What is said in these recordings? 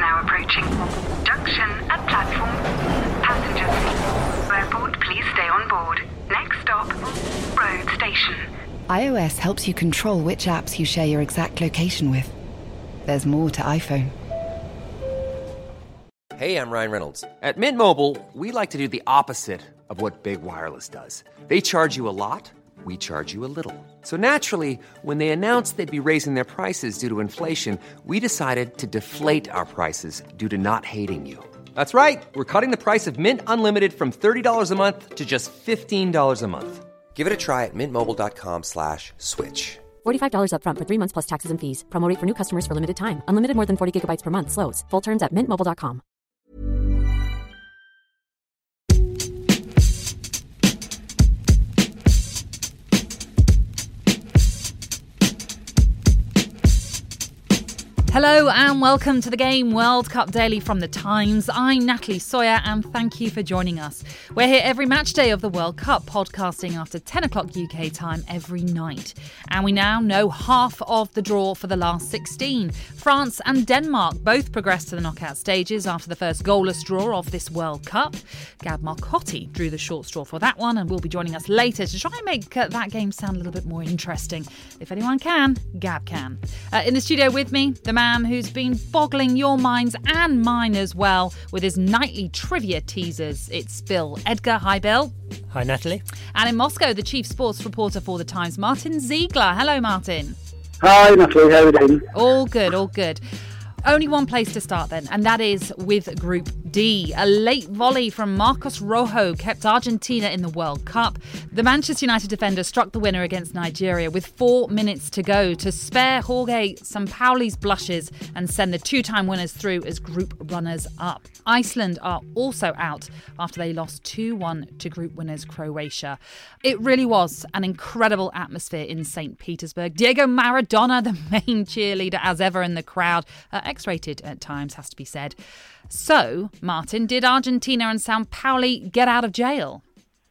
now approaching. Junction at platform. Passengers, airport, please stay on board. Next stop, road station. iOS helps you control which apps you share your exact location with. There's more to iPhone. Hey, I'm Ryan Reynolds. At Mint Mobile, we like to do the opposite of what Big Wireless does. They charge you a lot, we charge you a little. So naturally, when they announced they'd be raising their prices due to inflation, we decided to deflate our prices due to not hating you. That's right. We're cutting the price of Mint Unlimited from $30 a month to just $15 a month. Give it a try at mintmobile.com/switch. $45 up front for 3 months plus taxes and fees. Promo rate for new customers for limited time. Unlimited more than 40 gigabytes per month. Slows full terms at mintmobile.com. Hello and welcome to the Game World Cup Daily from The Times. I'm Natalie Sawyer and thank you for joining us. We're here every match day of the World Cup, podcasting after 10 o'clock UK time every night. And we now know half of the draw for the last 16. France and Denmark both progressed to the knockout stages after the first goalless draw of this World Cup. Gab Marcotti drew the short straw for that one and will be joining us later to try and make that game sound a little bit more interesting. If anyone can, Gab can. In the studio with me, the man who's been boggling your minds and mine as well with his nightly trivia teasers. It's Bill Edgar. Hi, Bill. Hi, Natalie. And in Moscow, the chief sports reporter for The Times, Martin Ziegler. Hello, Martin. Hi, Natalie. How are you doing? All good, all good. Only one place to start then, and that is with Group D. A late volley from Marcos Rojo kept Argentina in the World Cup. The Manchester United defender struck the winner against Nigeria with 4 minutes to go to spare Jorge Sampaoli's blushes and send the two-time winners through as group runners-up. Iceland are also out after they lost 2-1 to group winners Croatia. It really was an incredible atmosphere in St. Petersburg. Diego Maradona, the main cheerleader as ever in the crowd, X-rated at times, has to be said. So, Martin, did Argentina and Sampaoli get out of jail?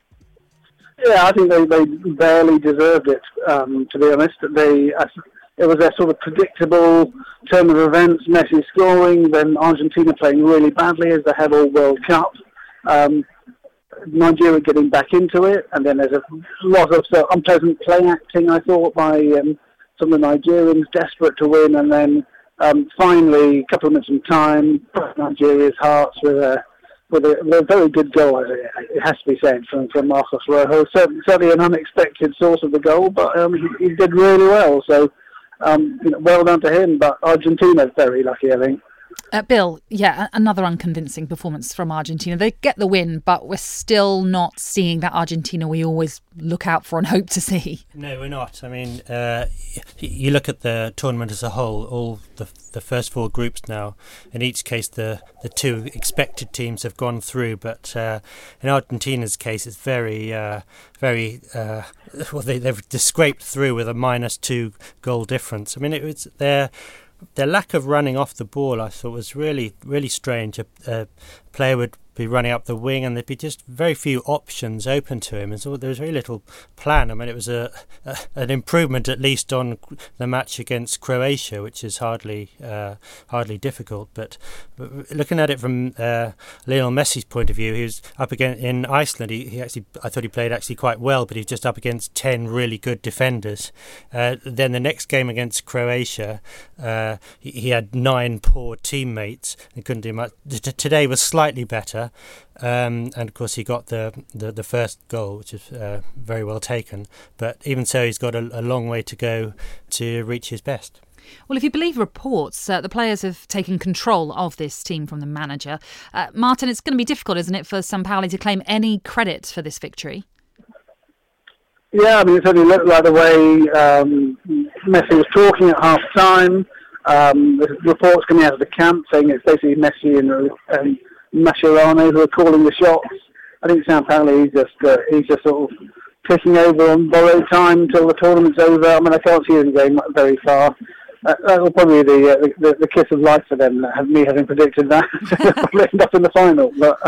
Yeah, I think they barely deserved it, to be honest. It was a sort of predictable turn of events, Messi scoring, then Argentina playing really badly as they have all World Cup. Nigeria getting back into it, and then there's a lot of unpleasant play acting, I thought, by some of the Nigerians desperate to win, and then finally, a couple of minutes of time, Nigeria's hearts with a very good goal, it has to be said, from Marcos Rojo. Certainly an unexpected source of the goal, but he did really well. So, well done to him. But Argentina's very lucky, I think. Bill, yeah, another unconvincing performance from Argentina. They get the win, but we're still not seeing that Argentina we always look out for and hope to see. No, we're not. I mean, you look at the tournament as a whole, all the first four groups now. In each case, the two expected teams have gone through, but in Argentina's case, it's very well, they've scraped through with a -2 goal difference. I mean, it was their lack of running off the ball, I thought, was really, really strange. A player would be running up the wing and there'd be just very few options open to him, and so there was very little plan. I mean, it was an improvement at least on the match against Croatia, which is hardly difficult. But looking at it from Lionel Messi's point of view, he was up against in Iceland. I thought he played actually quite well, but he was just up against 10 really good defenders. Then the next game against Croatia, he had 9 poor teammates and couldn't do much. Today was slightly better. And of course he got the first goal, which is very well taken, but even so he's got a long way to go to reach his best. Well, if you believe reports, the players have taken control of this team from the manager. Martin, it's going to be difficult, isn't it, for Sampaoli to claim any credit for this victory? Yeah, I mean, it certainly looked like the way Messi was talking at half-time. The reports coming out of the camp saying it's basically Messi and Mascherano who are calling the shots. I think Sampaoli he's just sort of taking over on borrowed time until the tournament's over. I mean, I can't see them going very far. That will probably be the kiss of life for them. Me having predicted that, probably end up in the final. But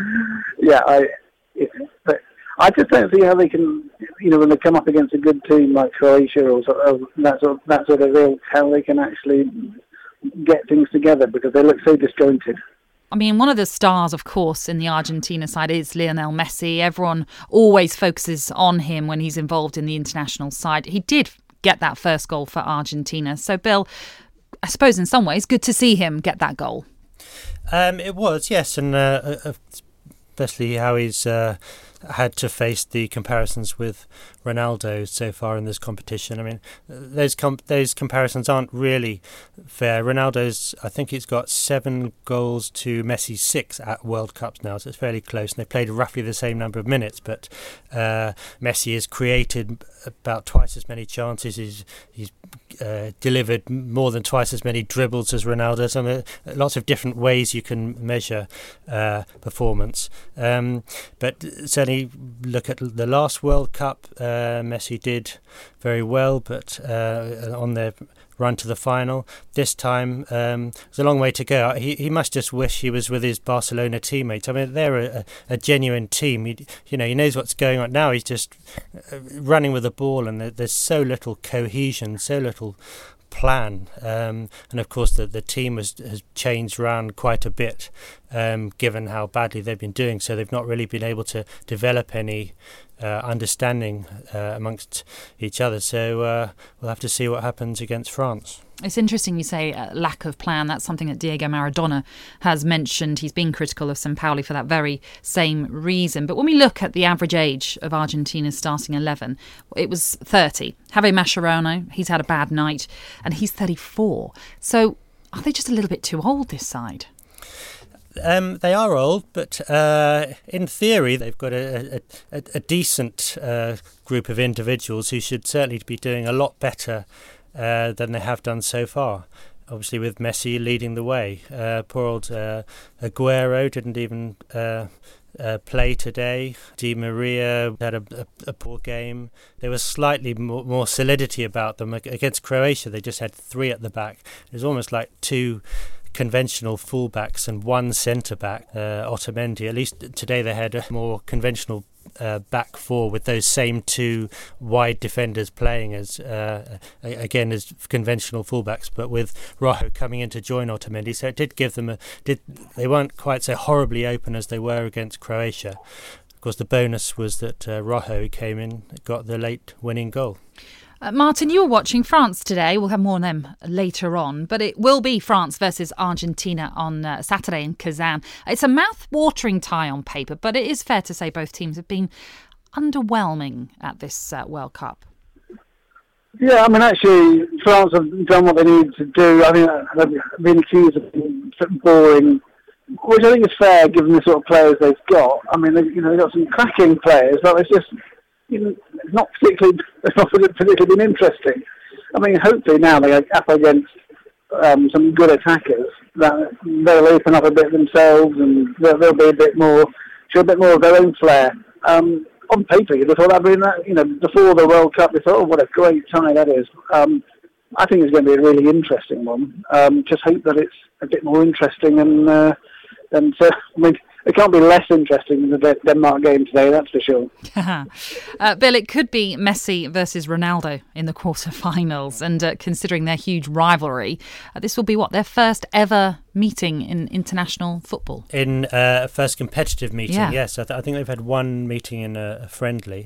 I just don't see how they can, when they come up against a good team like Croatia or that sort of ilk, how they can actually get things together because they look so disjointed. I mean, one of the stars, of course, in the Argentina side is Lionel Messi. Everyone always focuses on him when he's involved in the international side. He did get that first goal for Argentina. So, Bill, I suppose in some ways, good to see him get that goal. It was, yes, and especially how he's had to face the comparisons with Ronaldo so far in this competition. I mean, those comparisons aren't really fair. Ronaldo's, I think he's got 7 goals to Messi's 6 at World Cups now, so it's fairly close. And they played roughly the same number of minutes, but Messi has created about twice as many chances. He's delivered more than twice as many dribbles as Ronaldo. So there are lots of different ways you can measure performance. But certainly look at the last World Cup, Messi did very well, but on their run to the final this time, there's a long way to go. He must just wish he was with his Barcelona teammates. I mean, they're a genuine team. He knows what's going on now. He's just running with the ball, and there's so little cohesion, so little plan, and of course the team has changed around quite a bit, given how badly they've been doing. So they've not really been able to develop any understanding amongst each other. So we'll have to see what happens against France. It's interesting you say lack of plan. That's something that Diego Maradona has mentioned. He's been critical of Sampaoli for that very same reason. But when we look at the average age of Argentina's starting 11, it was 30. Javier Mascherano, he's had a bad night, and he's 34. So are they just a little bit too old, this side? They are old, but in theory they've got a decent group of individuals who should certainly be doing a lot better than they have done so far. Obviously with Messi leading the way. Poor old Aguero didn't even play today. Di Maria had a poor game. There was slightly more solidity about them. Against Croatia they just had 3 at the back. It was almost like 2 conventional fullbacks and 1 centre-back, Otamendi. At least today they had a more conventional back 4 with those same 2 wide defenders playing as conventional fullbacks, but with Rojo coming in to join Otamendi. So it did give them they weren't quite so horribly open as they were against Croatia. Of course, the bonus was that Rojo came in, got the late winning goal. Martin, you were watching France today. We'll have more on them later on. But it will be France versus Argentina on Saturday in Kazan. It's a mouth-watering tie on paper, but it is fair to say both teams have been underwhelming at this World Cup. Yeah, I mean, actually, France have done what they need to do. I think they've been accused of being boring, which I think is fair given the sort of players they've got. I mean, they've got some cracking players, but it's just... it's not particularly been interesting. I mean, hopefully now they are up against some good attackers that they'll open up a bit themselves and they'll be show a bit more of their own flair. On paper, you thought that'd been before the World Cup. They thought, oh, what a great tie that is. I think it's going to be a really interesting one. Just hope that it's a bit more interesting and I mean. It can't be less interesting than the Denmark game today, that's for sure. Bill, it could be Messi versus Ronaldo in the quarterfinals, and considering their huge rivalry, this will be their first ever meeting in international football? In first competitive meeting, yes. I think they've had 1 meeting in a friendly,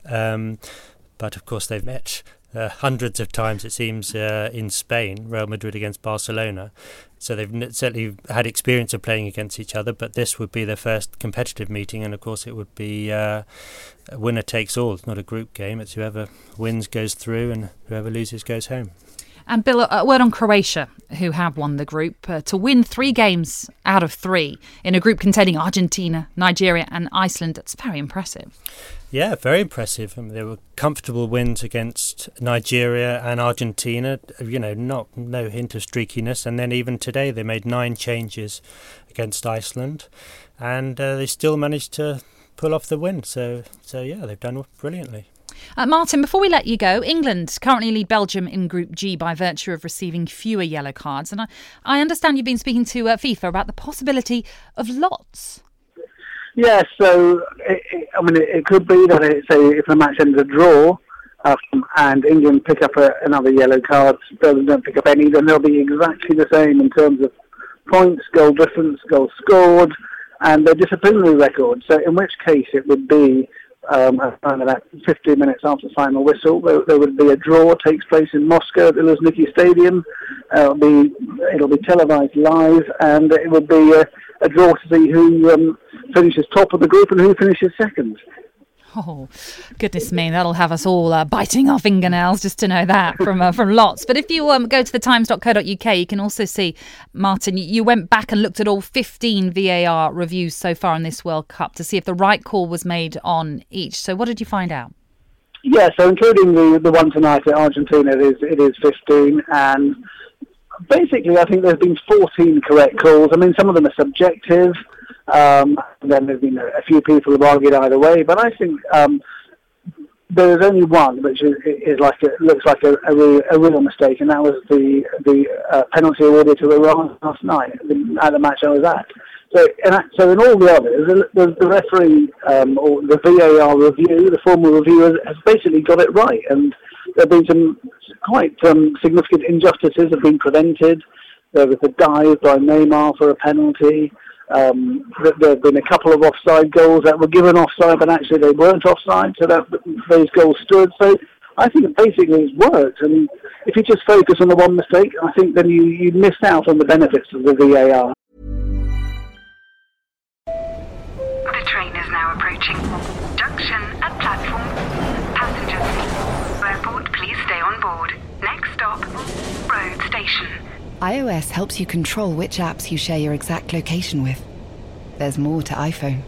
but of course they've met hundreds of times, it seems, in Spain, Real Madrid against Barcelona. So they've certainly had experience of playing against each other, but this would be their first competitive meeting, and of course it would be winner takes all. It's not a group game, it's whoever wins goes through and whoever loses goes home. And Bill, a word on Croatia, who have won the group. To win 3 games out of 3 in a group containing Argentina, Nigeria and Iceland, that's very impressive. Yeah, very impressive. I mean, there were comfortable wins against Nigeria and Argentina, no hint of streakiness. And then even today they made 9 changes against Iceland and they still managed to pull off the win. So yeah, they've done brilliantly. Martin, before we let you go, England currently lead Belgium in Group G by virtue of receiving fewer yellow cards. And I understand you've been speaking to FIFA about the possibility of lots. Yes, so it could be that if the match ends a draw, and England pick up another yellow card, don't pick up any, then they'll be exactly the same in terms of points, goal difference, goals scored, and their disciplinary record. So in which case it would be around about 15 minutes after the final whistle, there would be a draw, takes place in Moscow at the Luzhniki Stadium. It'll be televised live, and it would be a draw to see who finishes top of the group and who finishes second. Oh, goodness me, that'll have us all biting our fingernails just to know that from lots. But if you go to thetimes.co.uk, you can also see, Martin, you went back and looked at all 15 VAR reviews so far in this World Cup to see if the right call was made on each. So what did you find out? Yeah, so including the one tonight at Argentina, it is 15, and basically I think there's been 14 correct calls. I mean, some of them are subjective. Then there's been a few people who've argued either way, but I think there is only one which looks like a real mistake, and that was the penalty awarded to Iran last night at the match I was at. So in all the others, the referee or the VAR review, the formal review, has basically got it right, and there have been some quite significant injustices have been prevented. There was a dive by Neymar for a penalty. There have been a couple of offside goals that were given offside, but actually they weren't offside, so that those goals stood. So I think basically it's worked, and if you just focus on the one mistake, I think then you miss out on the benefits of the VAR. The train is now approaching junction at platform. Passengers, airport, please stay on board. Next stop, road station. iOS helps you control which apps you share your exact location with. There's more to iPhone.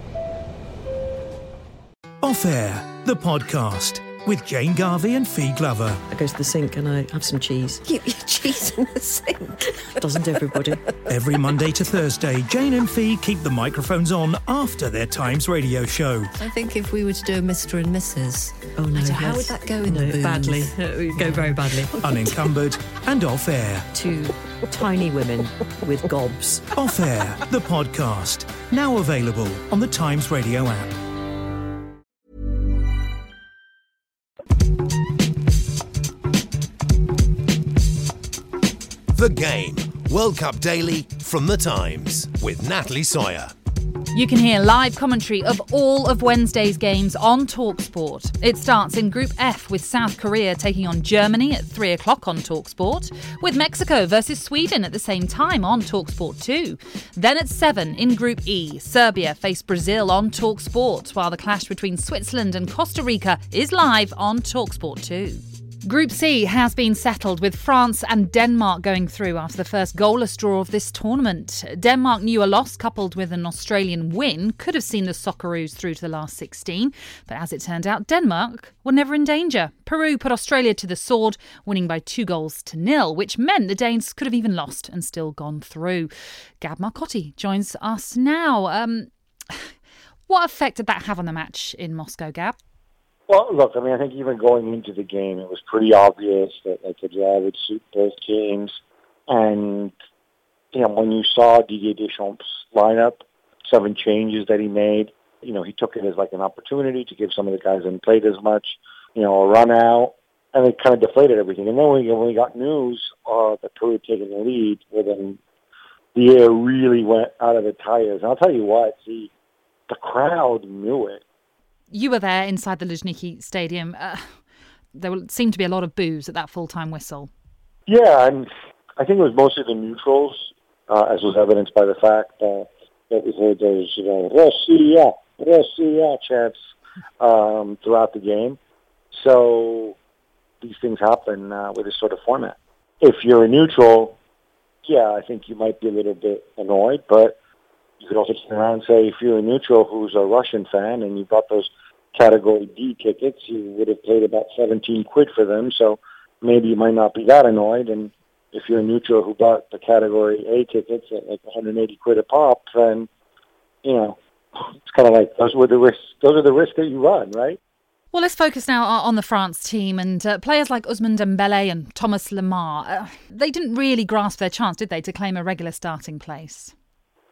Off Air, the podcast with Jane Garvey and Fee Glover. I go to the sink and I have some cheese. Keep your cheese in the sink. Doesn't everybody? Every Monday to Thursday, Jane and Fee keep the microphones on after their Times radio show. I think if we were to do a Mr. and Mrs. Oh no, how would that go in the booth? Badly. It would go very badly. Unencumbered and Off Air. Two tiny women with gobs. Off Air, the podcast. Now available on the Times radio app. The Game, World Cup Daily from The Times with Natalie Sawyer. You can hear live commentary of all of Wednesday's games on TalkSport. It starts in Group F with South Korea taking on Germany at 3 o'clock on TalkSport, with Mexico versus Sweden at the same time on TalkSport 2. Then at 7 in Group E, Serbia face Brazil on TalkSport, while the clash between Switzerland and Costa Rica is live on TalkSport 2. Group C has been settled with France and Denmark going through after the first goalless draw of this tournament. Denmark knew a loss coupled with an Australian win could have seen the Socceroos through to the last 16, but as it turned out, Denmark were never in danger. Peru put Australia to the sword, winning by 2-0, which meant the Danes could have even lost and still gone through. Gab Marcotti joins us now. What effect did that have on the match in Moscow, Gab? Well, look, I mean, I think even going into the game, it was pretty obvious that the draw would suit both teams. And, you know, when you saw Didier Deschamps' lineup, 7 changes that he made, you know, he took it as like an opportunity to give some of the guys that hadn't played as much, you know, a run out, and it kind of deflated everything. And then when we got news that Peru had taken the lead, well, then the air really went out of the tires. And I'll tell you what, the crowd knew it. You were there inside the Luzhniki Stadium. There seemed to be a lot of boos at that full-time whistle. Yeah, and I think it was mostly the neutrals, as was evidenced by the fact that we heard those, you know, Russia chants throughout the game. So these things happen with this sort of format. If you're a neutral, yeah, I think you might be a little bit annoyed, but you could also turn around and say, if you're a neutral who's a Russian fan and you bought those Category D tickets, you would have paid about 17 quid for them, so maybe you might not be that annoyed. And if you're a neutral who bought the Category A tickets at like 180 quid a pop, then, you know, it's kind of like those are the risks that you run, right? Well, let's focus now on the France team and players like Ousmane Dembélé and Thomas Lemar. They didn't really grasp their chance, did they, to claim a regular starting place?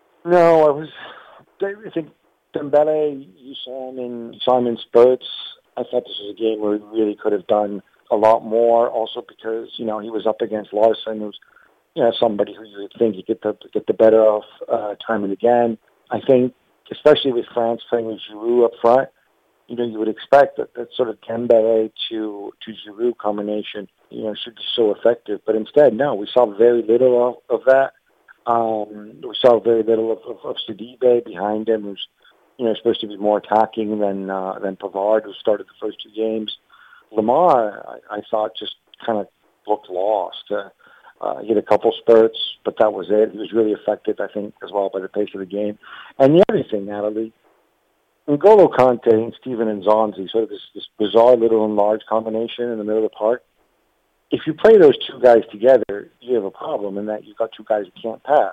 No, I think Dembélé, you saw him in spurts, I thought this was a game where he really could have done a lot more, also because, he was up against Larson, who's, somebody who you would think you get the better of time and again. I think, especially with France playing with Giroud up front, you would expect that sort of Dembele to Giroud combination, should be so effective. But instead, no, we saw very little of that. We saw very little of Sidibe behind him, who's, supposed to be more attacking than Pavard, who started the first two games. Lemar, I thought, just kind of looked lost. He had a couple spurts, but that was it. He was really affected, I think, as well by the pace of the game. And the other thing, Natalie, N'Golo Kante and Steven Nzonzi, sort of this bizarre little and large combination in the middle of the park. If you play those two guys together, you have a problem in that you've got two guys who can't pass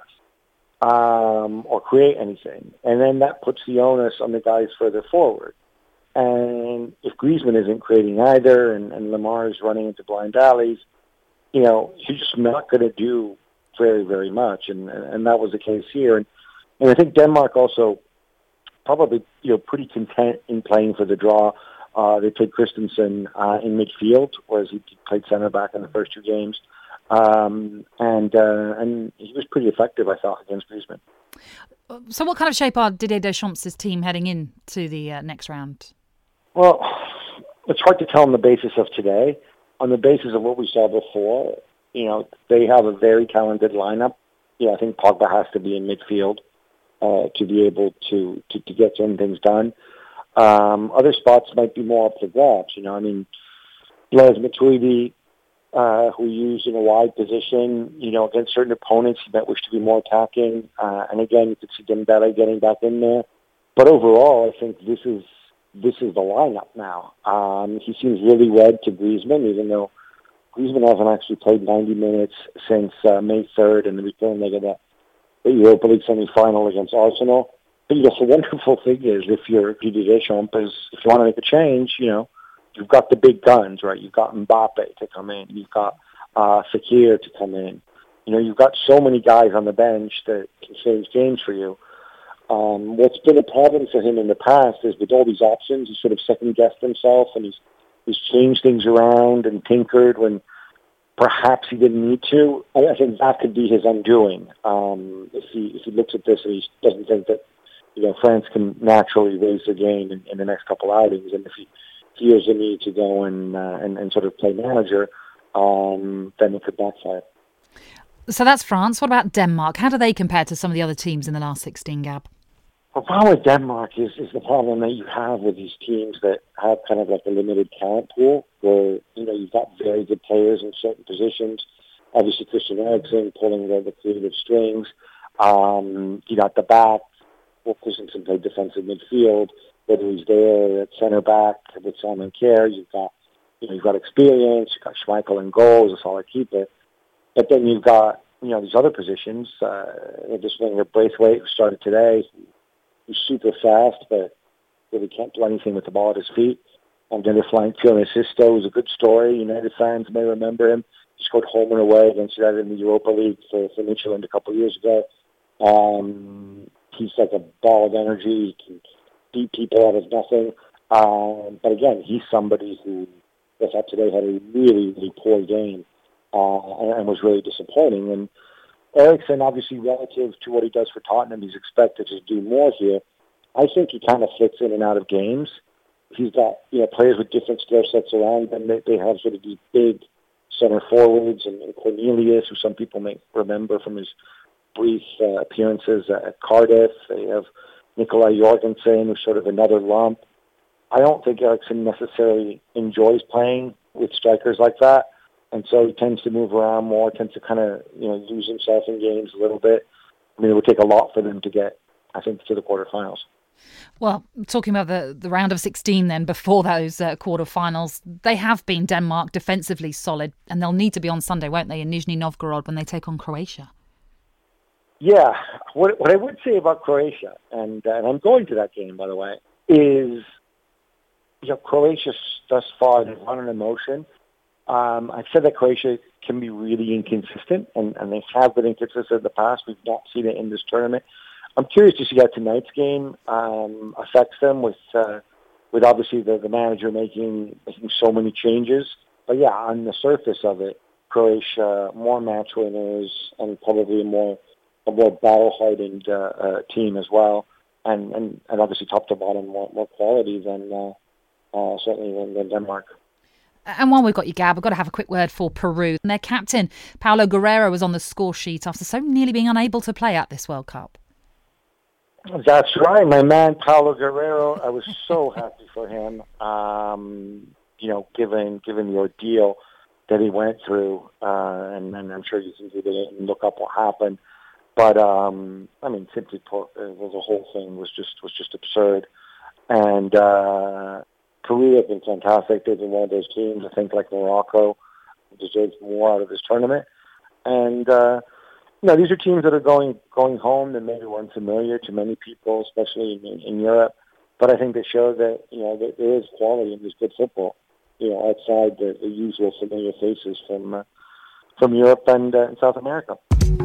or create anything. And then that puts the onus on the guys further forward. And if Griezmann isn't creating either and Lemar is running into blind alleys, you're just not going to do very, very much. And that was the case here. And I think Denmark also probably, pretty content in playing for the draw. They played Christensen in midfield, whereas he played center back in the first two games. And he was pretty effective, I thought, against Griezmann. So what kind of shape are Didier Deschamps' team heading into the next round? Well, it's hard to tell on the basis of today. On the basis of what we saw before, they have a very talented lineup. I think Pogba has to be in midfield to be able to get certain things done. Other spots might be more up for grabs. Blaise Matuidi, who used in a wide position, against certain opponents, he might wish to be more attacking. And again, you could see Dembele getting back in there. But overall, I think this is the lineup now. He seems really wed to Griezmann, even though Griezmann hasn't actually played 90 minutes since May 3rd in the return leg of the Europa League semi-final against Arsenal. But the wonderful thing is, if you're Didier Deschamps, if you want to make a change, you've got the big guns, right? You've got Mbappe to come in. You've got Fekir to come in. You've got so many guys on the bench that can change games for you. What's been a problem for him in the past is with all these options, he sort of second-guessed himself, and he's changed things around and tinkered when perhaps he didn't need to. I think that could be his undoing. If he looks at this and he doesn't think that France can naturally raise the game in the next couple outings, and if he feels the need to go and sort of play manager, then it could backfire. So that's France. What about Denmark? How do they compare to some of the other teams in the last 16, Gab? The problem with Denmark is the problem that you have with these teams that have kind of like a limited talent pool, where you've got very good players in certain positions. Obviously, Christian Eriksen pulling the creative strings. You got the back. Well, Christensen played defensive midfield. Whether he's there at center back with Simon Kjær, you've got experience. You've got Schmeichel in goal as a solid keeper. But then you've got these other positions. This winger Braithwaite, who started today, who's super fast, but really can't do anything with the ball at his feet. And then they're flying Kieran Sisto, who's a good story. United fans may remember him. He scored home and away against United in the Europa League for Midtjylland a couple of years ago. He's like a ball of energy. He can beat people out of nothing. But again, he's somebody who I thought today had a really, really poor game and was really disappointing. And Eriksen, obviously, relative to what he does for Tottenham, he's expected to do more here. I think he kind of fits in and out of games. He's got players with different skill sets around them. They have sort of these big center forwards and Cornelius, who some people may remember from his brief appearances at Cardiff. They have Nikolai Jorgensen, who's sort of another lump. I don't think Eriksen necessarily enjoys playing with strikers like that, and so he tends to move around more, tends to kind of lose himself in games a little bit. I mean, it would take a lot for them to get, I think, to the quarterfinals. Well, talking about the round of 16 then, before those quarterfinals, they have been, Denmark, defensively solid, and they'll need to be on Sunday, won't they, in Nizhny Novgorod when they take on Croatia? Yeah. What I would say about Croatia, and I'm going to that game, by the way, is Croatia thus far, they've run an emotion. I've said that Croatia can be really inconsistent, and they have been inconsistent in the past. We've not seen it in this tournament. I'm curious to see how tonight's game affects them with with obviously the manager making so many changes. But yeah, on the surface of it, Croatia, more match winners and probably a more battle-hardened team as well, and obviously top to bottom more quality than certainly than Denmark. And while we've got you, Gab, I've got to have a quick word for Peru. Their captain, Paulo Guerrero, was on the score sheet after so nearly being unable to play at this World Cup. That's right, my man Paulo Guerrero. I was so happy for him. Given the ordeal that he went through, and I'm sure you can do it and look up what happened. But simply put, the whole thing was just absurd. And Peru have been fantastic. They've been one of those teams, I think, like Morocco, deserves more out of this tournament. And these are teams that are going home that maybe weren't familiar to many people, especially in Europe. But I think they show that that there is quality and there's good football, outside the usual familiar faces from Europe and South America.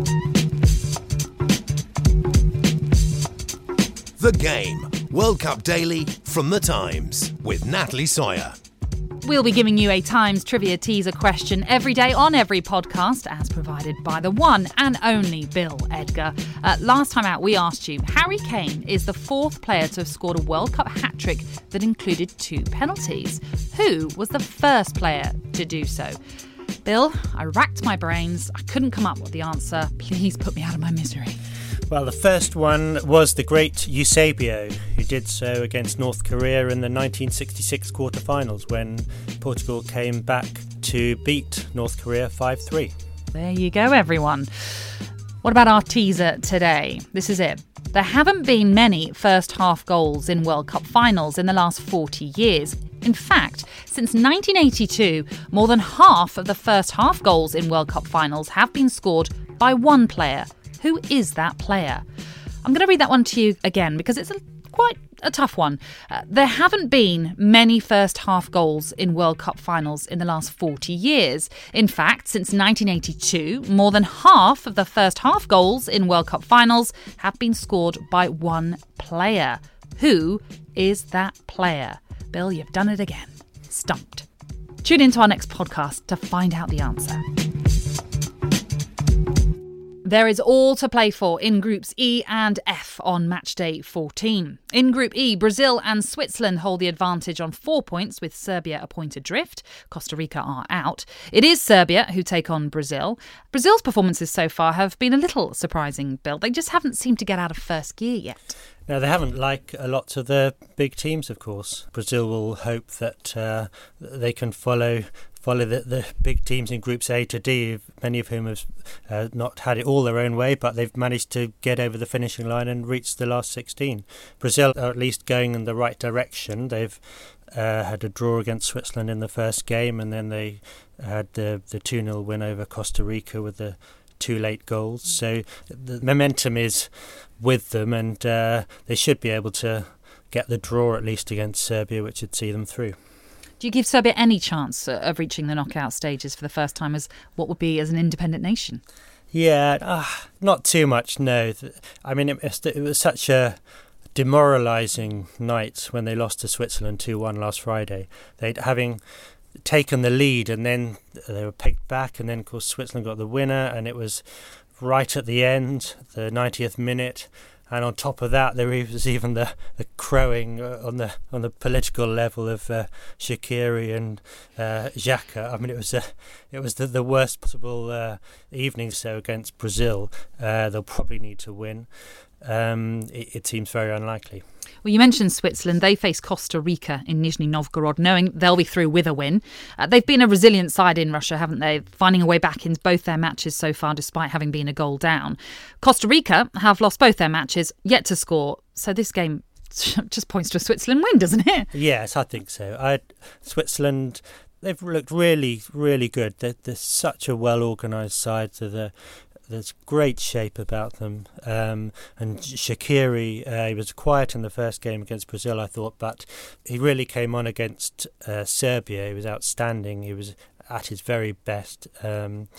The Game. World Cup Daily from The Times with Natalie Sawyer. We'll be giving you a Times Trivia Teaser question every day on every podcast, as provided by the one and only Bill Edgar. Last time out, we asked you, Harry Kane is the fourth player to have scored a World Cup hat-trick that included 2 penalties. Who was the first player to do so? Bill, I racked my brains. I couldn't come up with the answer. Please put me out of my misery. Well, the first one was the great Eusebio, who did so against North Korea in the 1966 quarterfinals when Portugal came back to beat North Korea 5-3. There you go, everyone. What about our teaser today? This is it. There haven't been many first-half goals in World Cup finals in the last 40 years. In fact, since 1982, more than half of the first-half goals in World Cup finals have been scored by one player. Who is that player? I'm going to read that one to you again because it's quite a tough one. There haven't been many first-half goals in World Cup finals in the last 40 years. In fact, since 1982, more than half of the first-half goals in World Cup finals have been scored by one player. Who is that player? Bill, you've done it again. Stumped. Tune into our next podcast to find out the answer. There is all to play for in Groups E and F on match day 14. In Group E, Brazil and Switzerland hold the advantage on 4 points with Serbia a point adrift. Costa Rica are out. It is Serbia who take on Brazil. Brazil's performances so far have been a little surprising, Bill. They just haven't seemed to get out of first gear yet. No, they haven't, like a lot of the big teams, of course. Brazil will hope that they can follow the big teams in Groups A to D, many of whom have not had it all their own way, but they've managed to get over the finishing line and reach the last 16. Brazil are at least going in the right direction. They've had a draw against Switzerland in the first game, and then they had the 2-0 win over Costa Rica with the 2 late goals. So the momentum is with them, and they should be able to get the draw at least against Serbia, which would see them through. Do you give Serbia any chance of reaching the knockout stages for the first time as what would be as an independent nation? Yeah, not too much, no. I mean, it was such a demoralising night when they lost to Switzerland 2-1 last Friday. Having taken the lead and then they were picked back, and then, of course, Switzerland got the winner, and it was right at the end, the 90th minute. And on top of that, there was even the crowing on the political level of Shaqiri and Xhaka. I mean, it was the worst possible evening so against Brazil. They'll probably need to win. It seems very unlikely. Well, you mentioned Switzerland. They face Costa Rica in Nizhny Novgorod, knowing they'll be through with a win. They've been a resilient side in Russia, haven't they? Finding a way back in both their matches so far, despite having been a goal down. Costa Rica have lost both their matches, yet to score. So this game just points to a Switzerland win, doesn't it? Yes, I think so. Switzerland, they've looked really, really good. They're such a well-organised side. There's great shape about them. And Shaqiri, he was quiet in the first game against Brazil, I thought, but he really came on against Serbia. He was outstanding. He was at his very best. And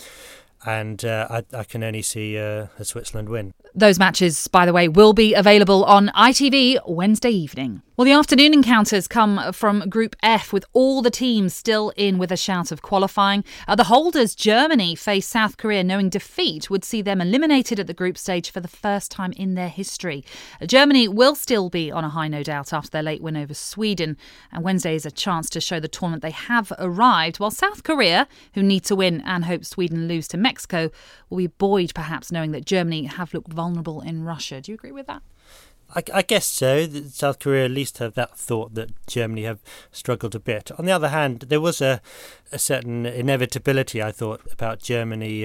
I can only see a Switzerland win. Those matches, by the way, will be available on ITV Wednesday evening. Well, the afternoon encounters come from Group F, with all the teams still in with a shout of qualifying. The holders, Germany, face South Korea, knowing defeat would see them eliminated at the group stage for the first time in their history. Germany will still be on a high, no doubt, after their late win over Sweden. And Wednesday is a chance to show the tournament they have arrived, while South Korea, who need to win and hope Sweden lose to Mexico, will be buoyed perhaps knowing that Germany have looked vulnerable in Russia. Do you agree with that? I guess so. South Korea at least have that thought that Germany have struggled a bit. On the other hand, there was a certain inevitability, I thought, about Germany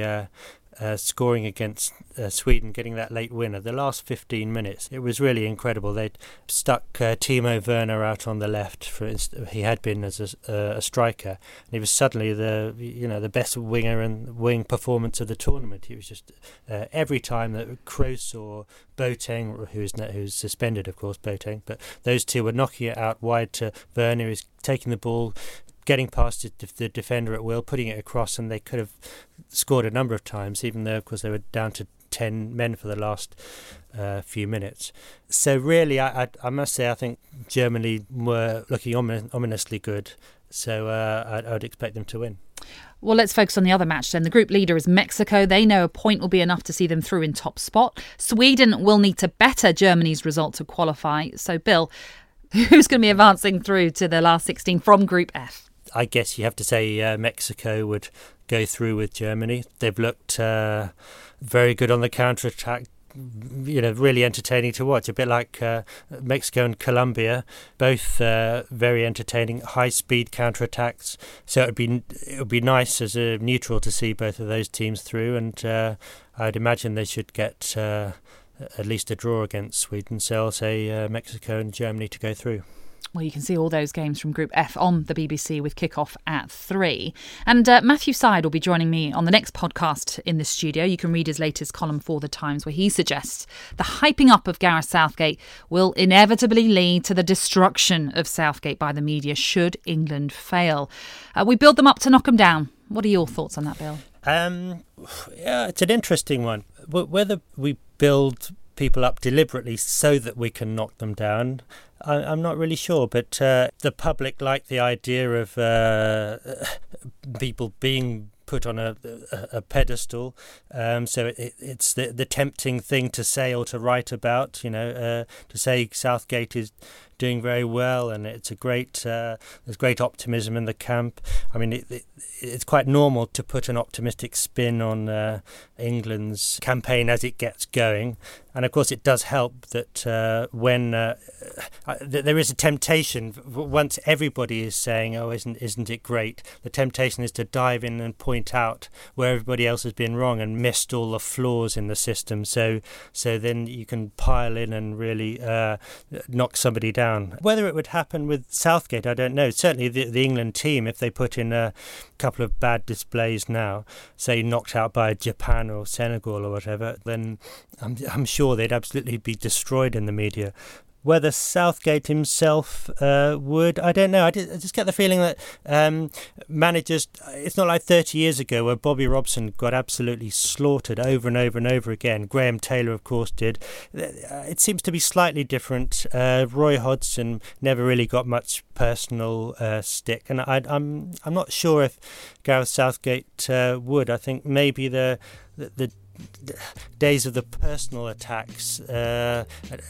scoring against Sweden, getting that late winner. The last 15 minutes, it was really incredible. They'd stuck Timo Werner out on the left. He had been as a striker, and he was suddenly the best winger and wing performance of the tournament. He was just every time that Kroos or Boateng, who's suspended, of course, Boateng, but those two were knocking it out wide to Werner. He was taking the ball, getting past the defender at will, putting it across, and they could have scored a number of times, even though, of course, they were down to 10 men for the last few minutes. So really, I must say, I think Germany were looking ominously good, so I'd expect them to win. Well, let's focus on the other match then. The group leader is Mexico. They know a point will be enough to see them through in top spot. Sweden will need to better Germany's result to qualify. So, Bill, who's going to be advancing through to the last 16 from Group F? I guess you have to say Mexico would go through with Germany. They've looked very good on the counter-attack, really entertaining to watch. A bit like Mexico and Colombia, both very entertaining, high-speed counter-attacks. So it would be nice as a neutral to see both of those teams through, and I'd imagine they should get at least a draw against Sweden. So I'll say Mexico and Germany to go through. Well, you can see all those games from Group F on the BBC with kick-off at 3. And Matthew Syed will be joining me on the next podcast in the studio. You can read his latest column for The Times, where he suggests the hyping up of Gareth Southgate will inevitably lead to the destruction of Southgate by the media should England fail. We build them up to knock them down. What are your thoughts on that, Bill? Yeah, it's an interesting one. Whether we build people up deliberately so that we can knock them down, I'm not really sure, but the public like the idea of people being put on a pedestal, so it's the tempting thing to say or to write about, to say Southgate is doing very well and it's there's great optimism in the camp. I mean, it's quite normal to put an optimistic spin on England's campaign as it gets going. And of course, it does help that when there is a temptation, once everybody is saying, "Oh, isn't it great?" The temptation is to dive in and point out where everybody else has been wrong and missed all the flaws in the system. So then you can pile in and really knock somebody down. Whether it would happen with Southgate, I don't know. Certainly, the England team, if they put in a couple of bad displays now, say knocked out by Japan or Senegal or whatever, then I'm sure they'd absolutely be destroyed in the media. Whether Southgate himself would, I don't know. I just get the feeling that managers, it's not like 30 years ago where Bobby Robson got absolutely slaughtered over and over and over again. Graham Taylor, of course, did. It seems to be slightly different. Roy Hodgson never really got much personal stick, and I'm not sure if Gareth Southgate would. I think maybe the days of the personal attacks are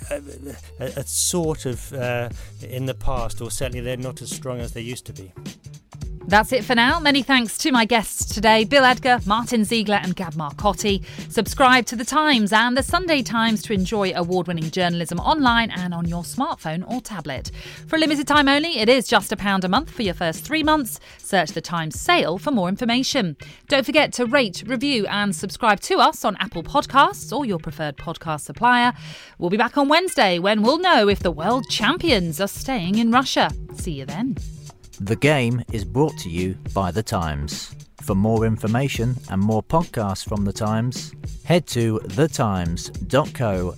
sort of in the past, or certainly they're not as strong as they used to be. That's it for now. Many thanks to my guests today, Bill Edgar, Martin Ziegler and Gab Marcotti. Subscribe to The Times and The Sunday Times to enjoy award-winning journalism online and on your smartphone or tablet. For a limited time only, it is just £1 a month for your first 3 months. Search The Times sale for more information. Don't forget to rate, review and subscribe to us on Apple Podcasts or your preferred podcast supplier. We'll be back on Wednesday when we'll know if the world champions are staying in Russia. See you then. The Game is brought to you by The Times. For more information and more podcasts from The Times, head to thetimes.co.uk.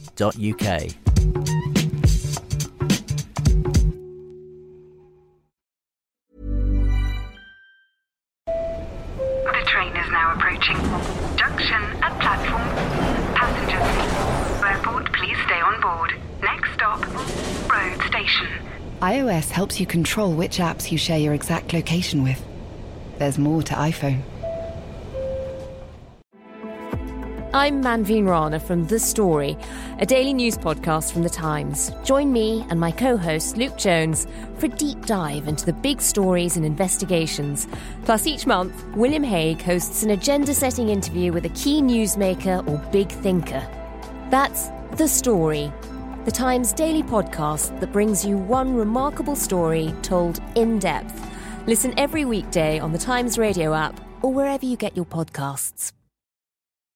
The train is now approaching. Junction at platform. Passengers, airport, please stay on board. Next stop, road station. iOS helps you control which apps you share your exact location with. There's more to iPhone. I'm Manveen Rana from The Story, a daily news podcast from The Times. Join me and my co-host Luke Jones for a deep dive into the big stories and investigations. Plus, each month, William Hague hosts an agenda-setting interview with a key newsmaker or big thinker. That's The Story, The Times daily podcast that brings you one remarkable story told in depth. Listen every weekday on The Times radio app or wherever you get your podcasts.